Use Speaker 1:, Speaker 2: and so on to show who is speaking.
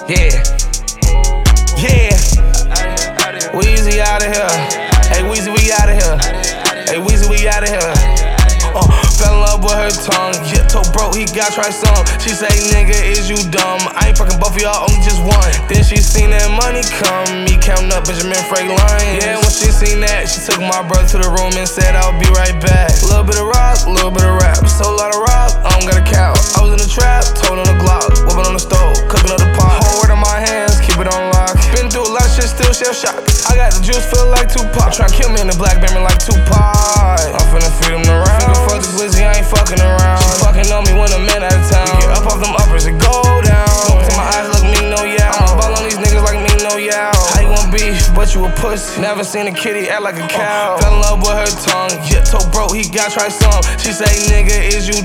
Speaker 1: Yeah. Yeah. Weezy outta here. Hey Weezy, we outta here. Hey Weezy, we outta here. Fell in love with her tongue. Yeah, told bro he got try some. She say, nigga, is you dumb? I ain't fucking both of y'all, only just one. Then she seen that money come. Me counting up Benjamin Franklin. Yeah, when she seen that, she took my brother to the room and said, I'll be right back. Little bit of rock, little bit of rap. So a lot of rock, I don't got a cow. I was in the trap, told on the Glock, whipping on the stove, cooking up the pot. Whole word in my hands, keep it on lock. Been through a lot of shit, still shell shock. I got the juice, feel like Tupac. Tryna kill me in the black Benjamin like Tupac. I'm finna feed him the round. Finna fuck this glizzy, I ain't fucking around. She fucking on me when a man out of town. We get up off them uppers and go down. Smoke to my eyes, look me no yow. I'ma ball on these niggas like me no yow. How you want beef, but you a pussy? Never seen a kitty act like a cow. Fell in love with her tongue. Yeah, told bro he got try some. She say, nigga, is you